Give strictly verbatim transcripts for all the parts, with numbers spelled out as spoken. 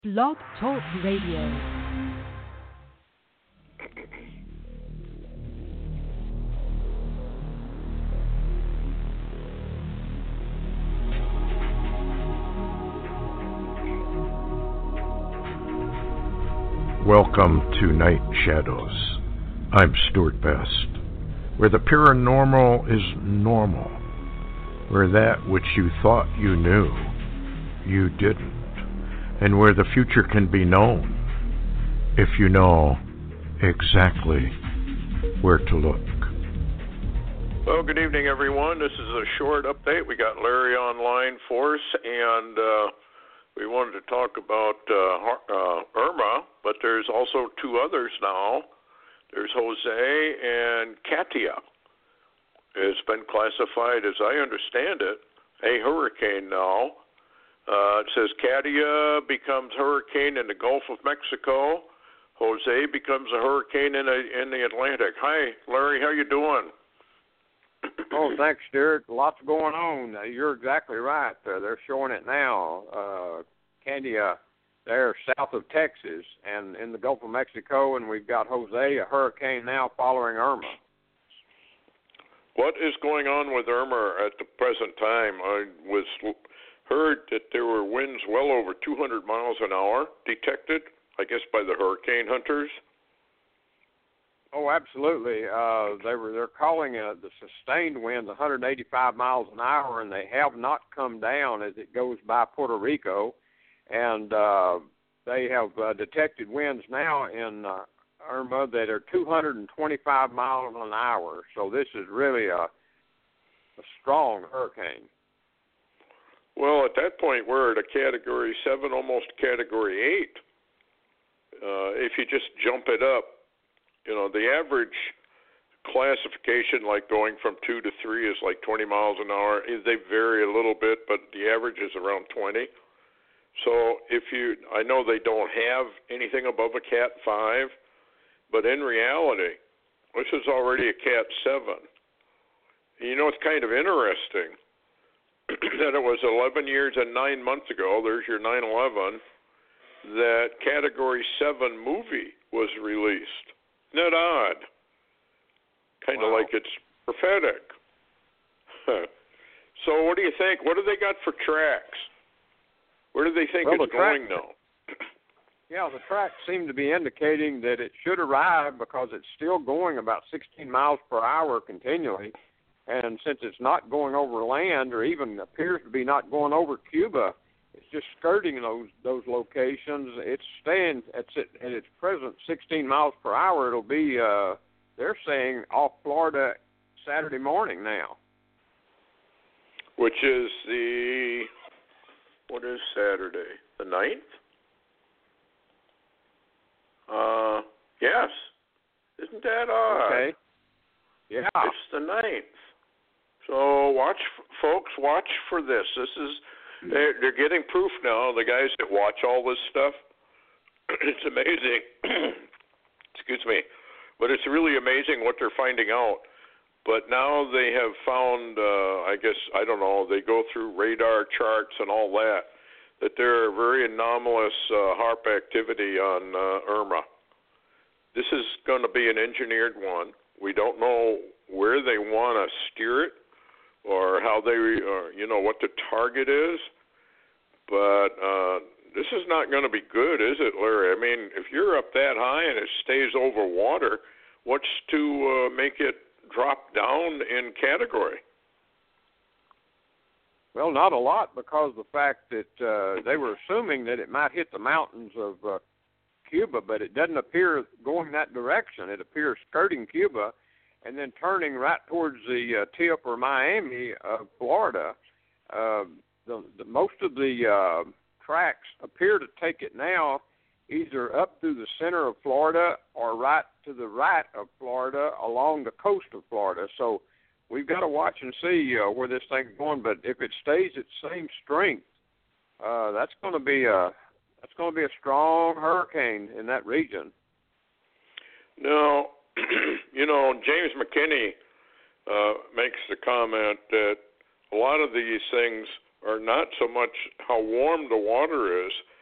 Blog Talk Radio. Welcome to Night Shadows. I'm Stuart Best, where the paranormal is normal, where that which you thought you knew, you didn't, and where the future can be known if you know exactly where to look. Well, good evening, everyone. This is a short update. We got Larry online for us, and uh, we wanted to talk about uh, uh, Irma, but there's also two others now. There's Jose and Katia. It's been classified, as I understand it, a hurricane now. Uh, it says Katia becomes hurricane in the Gulf of Mexico. Jose becomes a hurricane in, a, in the Atlantic. Hi, Larry. How you doing? Oh, thanks, Stuart. Lots going on. Uh, you're exactly right. Uh, they're showing it now. Uh, Katia, they're south of Texas and in the Gulf of Mexico, and we've got Jose, a hurricane now following Irma. What is going on with Irma at the present time? I was heard that there were winds well over two hundred miles an hour detected, I guess, by the hurricane hunters. Oh, absolutely. Uh, they were they're calling it the sustained winds one hundred eighty-five miles an hour, and they have not come down as it goes by Puerto Rico. And uh, they have uh, detected winds now in uh, Irma that are two hundred twenty-five miles an hour. So this is really a, a strong hurricane. Well, at that point, we're at a Category seven, almost Category eight. Uh, if you just jump it up, you know, the average classification, like going from two to three, is like twenty miles an hour. They vary a little bit, but the average is around twenty. So if you, I know they don't have anything above a Cat five, but in reality, this is already a Cat seven. You know, it's kind of interesting that it was eleven years and nine months ago, there's your nine eleven, that Category seven movie was released. Isn't that odd? Kind of wow. like it's prophetic. So what do you think? What do they got for tracks? Where do they think well, it's the track, going now? Yeah, the tracks seem to be indicating that it should arrive because it's still going about sixteen miles per hour continually. And since it's not going over land or even appears to be not going over Cuba, it's just skirting those those locations. It's staying at, at its present sixteen miles per hour. It'll be, uh, they're saying, off Florida Saturday morning now. Which is the, what is Saturday? The ninth? Uh, yes. Isn't that odd? Okay. Yeah. It's the ninth. So watch, folks, watch for this. This is, they're, they're getting proof now, the guys that watch all this stuff. It's amazing. Excuse me. But it's really amazing what they're finding out. But now they have found, uh, I guess, I don't know, they go through radar charts and all that, that there are very anomalous uh, HAARP activity on uh, Irma. This is going to be an engineered one. We don't know where they want to steer it or how they, uh, you know, what the target is. But uh, this is not going to be good, is it, Larry? I mean, if you're up that high and it stays over water, what's to uh, make it drop down in category? Well, not a lot, because the fact that uh, they were assuming that it might hit the mountains of uh, Cuba, but it doesn't appear going that direction. It appears skirting Cuba and then turning right towards the uh, tip or Miami of Florida. Uh, the, the, most of the uh, tracks appear to take it now either up through the center of Florida or right to the right of Florida along the coast of Florida. So we've got to watch and see uh, where this thing's going. But if it stays its same strength, uh, that's going to be a that's going to be a strong hurricane in that region. Now, you know, James McKinney uh, makes the comment that a lot of these things are not so much how warm the water is,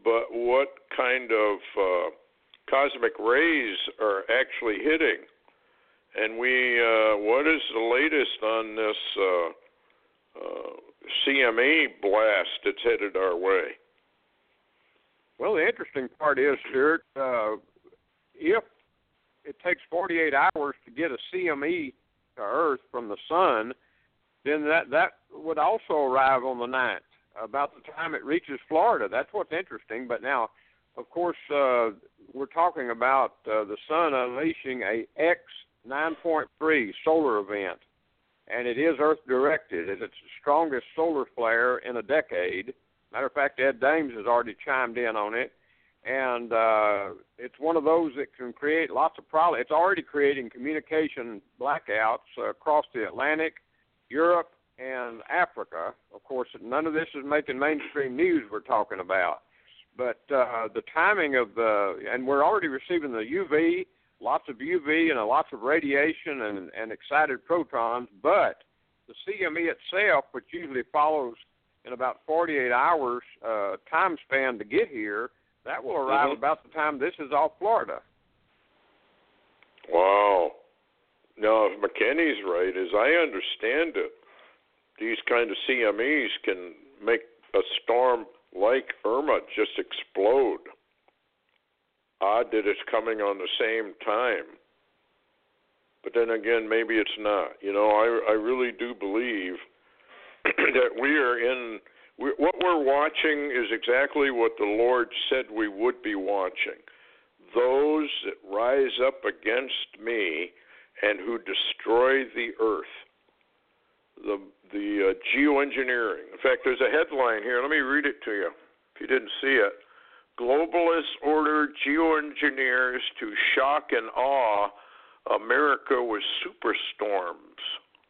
but what kind of uh, cosmic rays are actually hitting. And we, uh, what is the latest on this uh, uh, C M E blast that's headed our way? Well, the interesting part is, Stuart, uh, if it takes forty-eight hours to get a C M E to Earth from the sun, then that, that would also arrive on the ninth, about the time it reaches Florida. That's what's interesting. But now, of course, uh, we're talking about uh, the sun unleashing a X nine point three solar event, and it is Earth-directed. It's the strongest solar flare in a decade. Matter of fact, Ed Dames has already chimed in on it, and uh, it's one of those that can create lots of problems. It's already creating communication blackouts uh, across the Atlantic, Europe, and Africa. Of course, none of this is making mainstream news we're talking about, but uh, the timing of the, and we're already receiving the U V, lots of U V and lots of radiation and, and excited protons, but the C M E itself, which usually follows in about forty-eight hours uh, time span to get here, that will arrive mm-hmm. about the time this is off Florida. Wow. Now, if McKinney's right, as I understand it, these kind of C M Es can make a storm like Irma just explode. Odd that it's coming on the same time. But then again, maybe it's not. You know, I, I really do believe that we are in, we, what we're watching is exactly what the Lord said we would be watching. Those that rise up against me and who destroy the earth. The the uh, geoengineering. In fact, there's a headline here. Let me read it to you if you didn't see it. Globalists order geoengineers to shock and awe America with superstorms.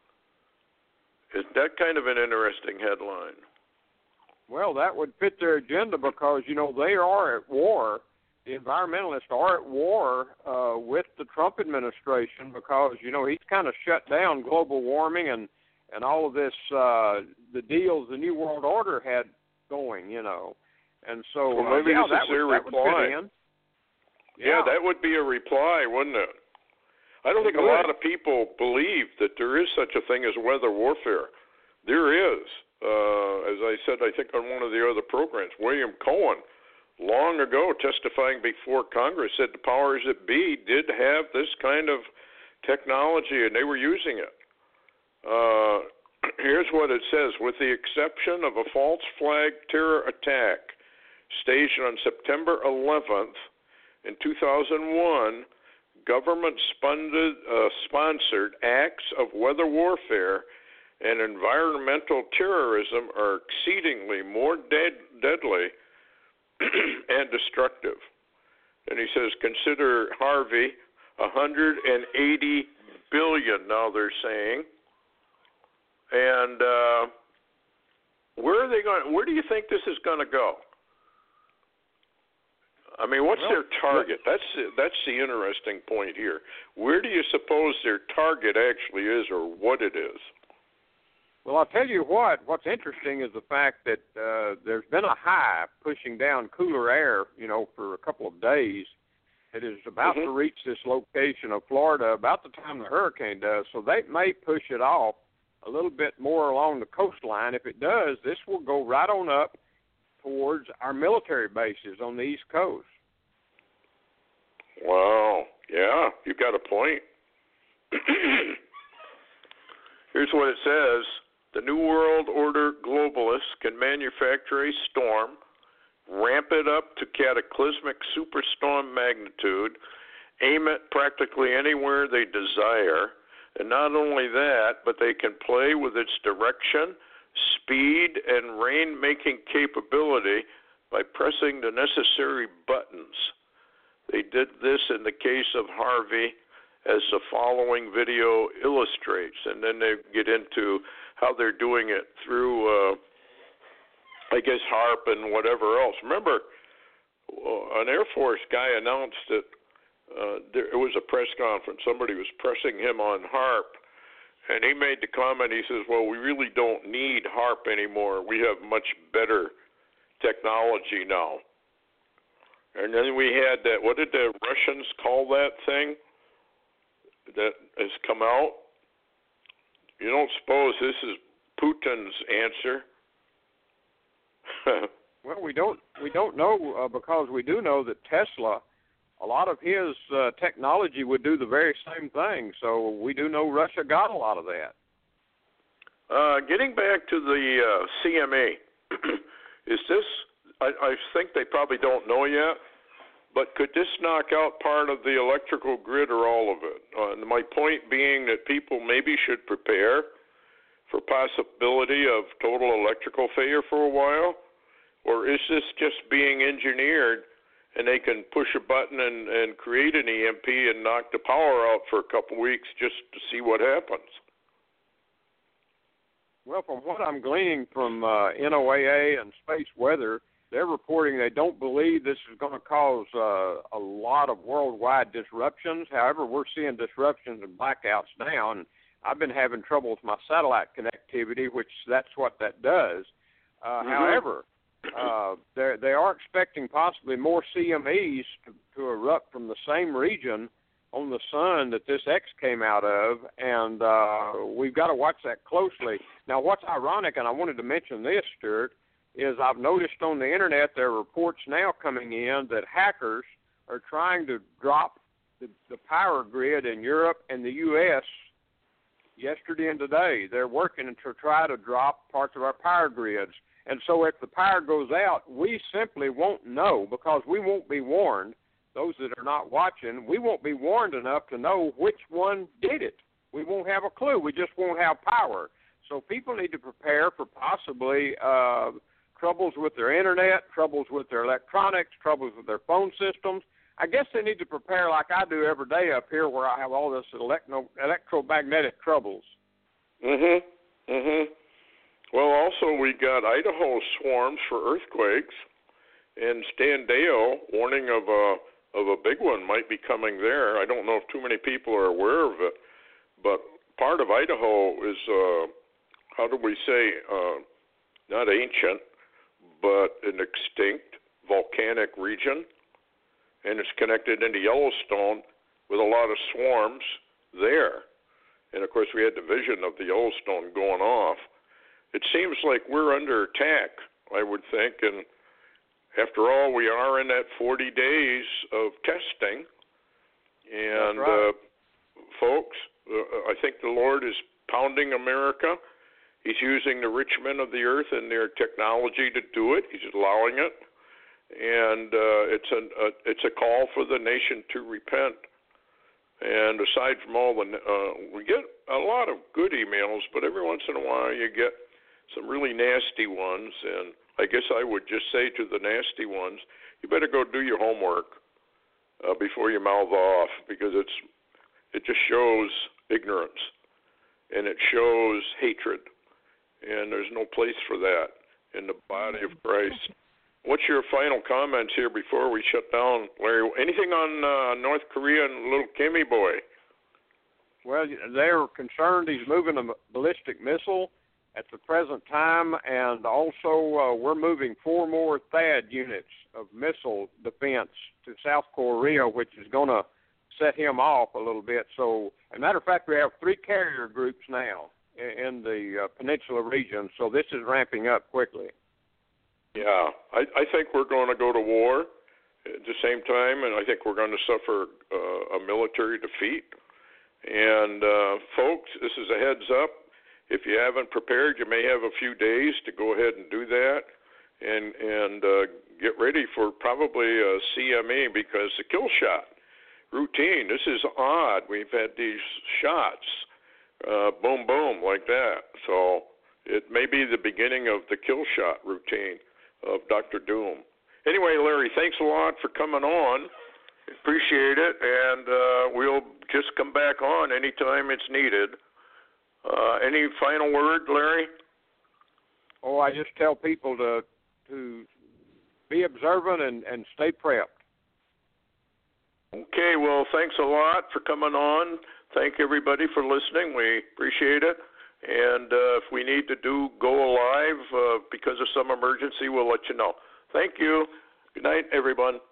Is that kind of an interesting headline? Well, that would fit their agenda because, you know, they are at war. The environmentalists are at war uh, with the Trump administration because, you know, he's kind of shut down global warming and, and all of this, uh, the deals the New World Order had going, you know. And so, well, maybe uh, yeah, this that, is would, their that reply. would fit in. Yeah. Yeah, that would be a reply, wouldn't it? I don't it think would. a lot of people believe that there is such a thing as weather warfare. There is. Uh, as I said, I think on one of the other programs, William Cohen, long ago testifying before Congress, said the powers that be did have this kind of technology and they were using it. Uh, here's what it says. With the exception of a false flag terror attack staged on September eleventh in two thousand one, government-sponsored uh, sponsored acts of weather warfare and environmental terrorism are exceedingly more dead, deadly and destructive. And he says, consider Harvey, one hundred eighty billion dollars now they're saying. And uh, where are they going? Where do you think this is going to go? I mean, what's well, their target? That's that's the interesting point here. Where do you suppose their target actually is, or what it is? Well, I'll tell you what. What's interesting is the fact that uh, there's been a high pushing down cooler air, you know, for a couple of days. It is about mm-hmm. to reach this location of Florida about the time the hurricane does, so they may push it off a little bit more along the coastline. If it does, this will go right on up towards our military bases on the East Coast. Wow. Yeah, you got a point. Here's what it says. The New World Order globalists can manufacture a storm, ramp it up to cataclysmic superstorm magnitude, aim it practically anywhere they desire, and not only that, but they can play with its direction, speed, and rain-making capability by pressing the necessary buttons. They did this in the case of Harvey, as the following video illustrates, and then they get into how they're doing it through, uh, I guess, HAARP and whatever else. Remember, an Air Force guy announced that uh, there, it was a press conference. Somebody was pressing him on HAARP, and he made the comment, he says, well, we really don't need HAARP anymore. We have much better technology now. And then we had that, what did the Russians call that thing that has come out? You don't suppose this is Putin's answer? Well, we don't we don't know uh, because we do know that Tesla, a lot of his uh, technology would do the very same thing. So we do know Russia got a lot of that. Uh, getting back to the uh, C M A, is this, I, I think they probably don't know yet, but could this knock out part of the electrical grid or all of it? Uh, my point being that people maybe should prepare for possibility of total electrical failure for a while, or is this just being engineered and they can push a button and, and create an E M P and knock the power out for a couple weeks just to see what happens? Well, from what I'm gleaning from uh, N O A A and Space Weather, they're reporting they don't believe this is going to cause uh, a lot of worldwide disruptions. However, we're seeing disruptions and blackouts now, and I've been having trouble with my satellite connectivity, which that's what that does. Uh, mm-hmm. However, uh, they are expecting possibly more C M Es to, to erupt from the same region on the sun that this X came out of, and uh, we've got to watch that closely. Now, what's ironic, and I wanted to mention this, Stuart, is I've noticed on the Internet there are reports now coming in that hackers are trying to drop the, the power grid in Europe and the U S yesterday and today. They're working to try to drop parts of our power grids. And so if the power goes out, we simply won't know because we won't be warned. Those that are not watching, we won't be warned enough to know which one did it. We won't have a clue. We just won't have power. So people need to prepare for possibly uh, troubles with their Internet, troubles with their electronics, troubles with their phone systems. I guess they need to prepare like I do every day up here where I have all this electro- electromagnetic troubles. Mm-hmm. Mm-hmm. Well, also we got Idaho swarms for earthquakes, and Stan Dale warning of a of a big one might be coming there. I don't know if too many people are aware of it, but part of Idaho is, uh, how do we say, uh, not ancient, but an extinct volcanic region, and it's connected into Yellowstone with a lot of swarms there. And, of course, we had the vision of the Yellowstone going off. It seems like we're under attack, I would think, and after all, we are in that forty days of testing. And, right. uh, folks, uh, I think the Lord is pounding America. He's using the rich men of the earth and their technology to do it. He's allowing it. And uh, it's, a, a, it's a call for the nation to repent. And aside from all the, uh, we get a lot of good emails, but every once in a while you get some really nasty ones. And I guess I would just say to the nasty ones, you better go do your homework uh, before you mouth off, because it's it just shows ignorance and it shows hatred, and there's no place for that in the body of Christ. What's your final comments here before we shut down, Larry? Anything on uh, North Korea and little Kimmy boy? Well, they're concerned he's moving a ballistic missile at the present time, and also uh, we're moving four more THAAD units of missile defense to South Korea, which is going to set him off a little bit. So, as a matter of fact, we have three carrier groups now in, in the uh, peninsula region, so this is ramping up quickly. Yeah, I, I think we're going to go to war at the same time, and I think we're going to suffer uh, a military defeat. And, uh, folks, this is a heads up. If you haven't prepared, you may have a few days to go ahead and do that and and uh, get ready for probably a C M E, because the kill shot routine, this is odd. We've had these shots, uh, boom, boom, like that. So it may be the beginning of the kill shot routine of Doctor Doom. Anyway, Larry, thanks a lot for coming on. Appreciate it, and uh, we'll just come back on anytime it's needed. Uh, any final word, Larry? Oh, I just tell people to to be observant and, and stay prepped. Okay, well, thanks a lot for coming on. Thank everybody for listening. We appreciate it. And uh, if we need to do go live uh, because of some emergency, we'll let you know. Thank you. Good night, everyone.